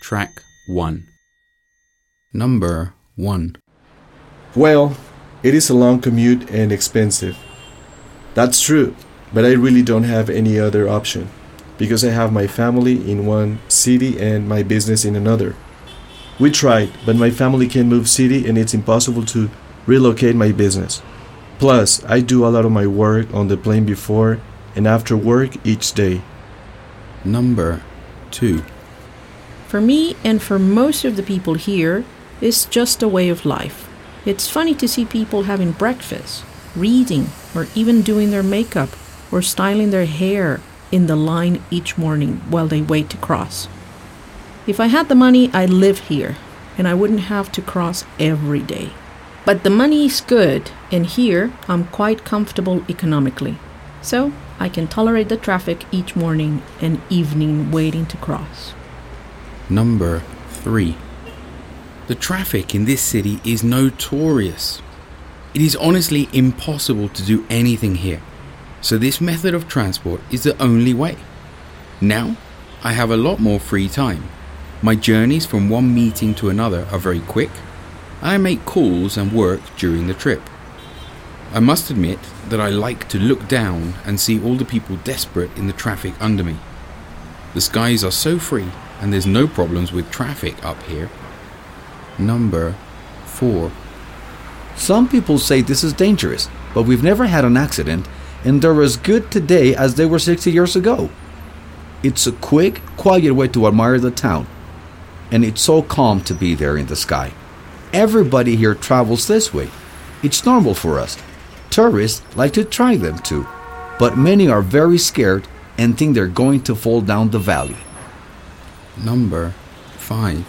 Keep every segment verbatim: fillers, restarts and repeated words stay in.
Track one. Number one. Well, it is a long commute and expensive. That's true, but I really don't have any other option because I have my family in one city and my business in another. We tried, but my family can't move city and it's impossible to relocate my business. Plus, I do a lot of my work on the plane before and after work each day. Number two. For me and for most of the people here, it's just a way of life. It's funny to see people having breakfast, reading, or even doing their makeup or styling their hair in the line each morning while they wait to cross. If I had the money, I'd live here, and I wouldn't have to cross every day. But the money is good, and here I'm quite comfortable economically. So I can tolerate the traffic each morning and evening waiting to cross. Number three. The traffic in this city is notorious. It is honestly impossible to do anything here, so this method of transport is the only way. Now, I have a lot more free time. My journeys from one meeting to another are very quick, and I make calls and work during the trip. I must admit that I like to look down and see all the people desperate in the traffic under me. The skies are so free, and there's no problems with traffic up here. Number four. Some people say this is dangerous, but we've never had an accident, and they're as good today as they were sixty years ago. It's a quick, quiet way to admire the town, and it's so calm to be there in the sky. Everybody here travels this way. It's normal for us. Tourists like to try them too, but many are very scared and think they're going to fall down the valley. Number five.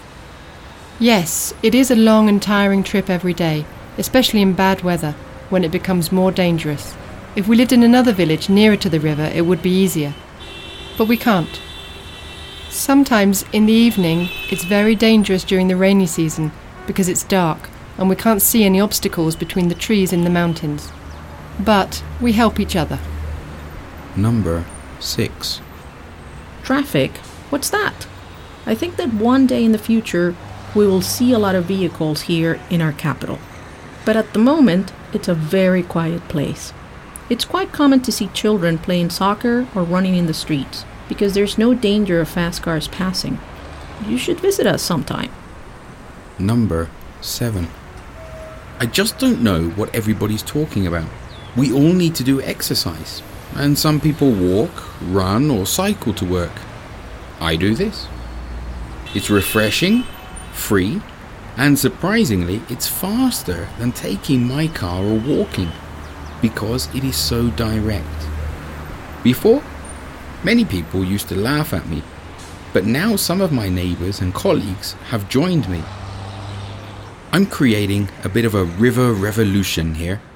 Yes, it is a long and tiring trip every day, especially in bad weather, when it becomes more dangerous. If we lived in another village nearer to the river, it would be easier. But we can't. Sometimes in the evening, it's very dangerous during the rainy season because it's dark and we can't see any obstacles between the trees in the mountains. But we help each other. Number six. Traffic? What's that? I think that one day in the future, we will see a lot of vehicles here in our capital. But at the moment, it's a very quiet place. It's quite common to see children playing soccer or running in the streets because there's no danger of fast cars passing. You should visit us sometime. Number seven. I just don't know what everybody's talking about. We all need to do exercise, and some people walk, run, or cycle to work. I do this. It's refreshing, free, and surprisingly, it's faster than taking my car or walking because it is so direct. Before, many people used to laugh at me, but now some of my neighbors and colleagues have joined me. I'm creating a bit of a river revolution here.